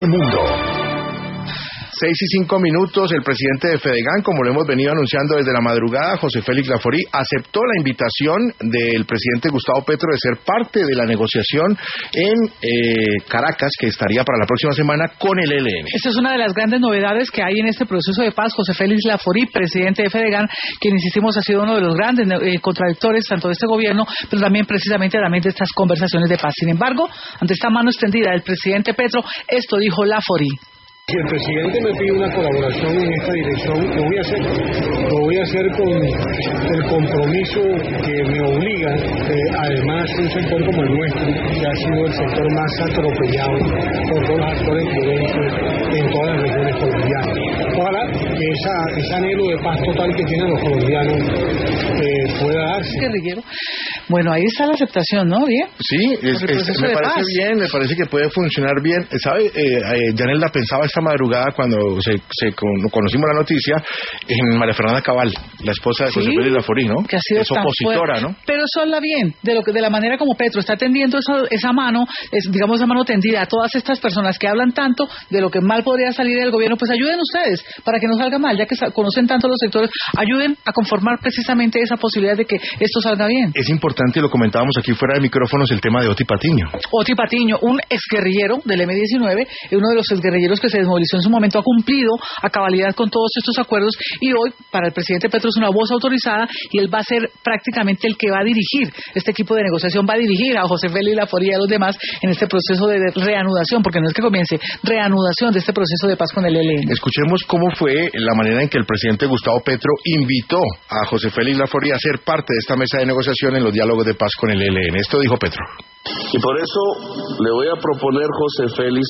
Mundo. 6:05, el presidente de Fedegan, como lo hemos venido anunciando desde la madrugada, José Félix Laforí, aceptó la invitación del presidente Gustavo Petro de ser parte de la negociación en Caracas, que estaría para la próxima semana con el ELN. Esta es una de las grandes novedades que hay en este proceso de paz. José Félix Laforí, presidente de Fedegan, quien insistimos ha sido uno de los grandes contradictores tanto de este gobierno, pero también precisamente de estas conversaciones de paz. Sin embargo, ante esta mano extendida del presidente Petro, esto dijo Laforí. Si el presidente me pide una colaboración en esta dirección, lo voy a hacer. Lo voy a hacer con el compromiso que me obliga. Además, un sector como el nuestro, que ha sido el sector más atropellado por todos los actores violentos en todas las regiones colombianas. Ojalá que ese anhelo de paz total que tienen los colombianos pueda darse. Guerrillero. Bueno, ahí está la aceptación, ¿no? ¿Bien? Sí, me parece bien, me parece que puede funcionar bien. ¿Sabe? Yanelda pensaba esta madrugada cuando conocimos la noticia en María Fernanda Cabal, la esposa de José Félix Laforí, ¿no? Que ha sido es opositora, ¿no? Pero eso habla bien de la manera como Petro está tendiendo esa mano, esa mano tendida a todas estas personas que hablan tanto de lo que mal podría salir del gobierno. Pues ayuden ustedes para que no salga mal, ya que conocen tanto los sectores, ayuden a conformar precisamente esa posibilidad de que esto salga bien. Es importante, lo comentábamos aquí fuera de micrófonos, el tema de Oti Patiño. Oti Patiño, un exguerrillero del M-19, uno de los exguerrilleros que se desmovilizó en su momento, ha cumplido a cabalidad con todos estos acuerdos y hoy para el presidente Petro es una voz autorizada y él va a ser prácticamente el que va a dirigir este equipo de negociación, va a dirigir a José Félix Laforí y a los demás en este proceso de reanudación, porque no es que comience, reanudación de este proceso de paz con el ELN. Escuchemos cómo fue la manera en que el presidente Gustavo Petro invitó a José Félix Laforí a ser parte de esta mesa de negociación en los diálogos de paz con el ELN. Esto dijo Petro. Y por eso le voy a proponer, José Félix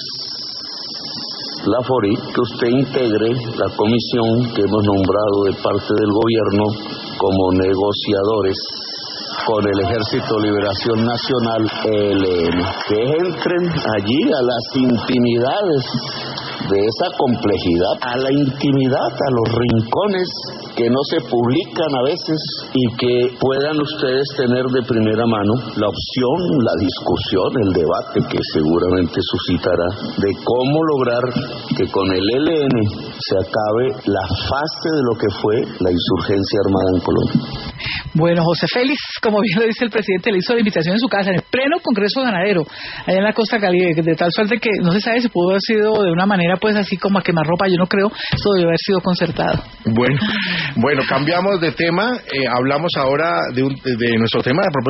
Laforí, que usted integre la comisión que hemos nombrado de parte del gobierno como negociadores con el Ejército de Liberación Nacional, ELN, que entren allí a las intimidades de esa complejidad, a la intimidad, a los rincones que no se publican a veces y que puedan ustedes tener de primera mano la opción, la discusión, el debate que seguramente suscitará de cómo lograr que con el ELN se acabe la fase de lo que fue la insurgencia armada en Colombia. Bueno, José Félix, como bien lo dice el presidente, le hizo la invitación en su casa, en el pleno Congreso Ganadero, allá en la Costa Caribe, de tal suerte que no se sabe si pudo haber sido de una manera pues así como a quemarropa, yo no creo, eso debe haber sido concertado. Bueno, cambiamos de tema, hablamos ahora de nuestro tema, a propósito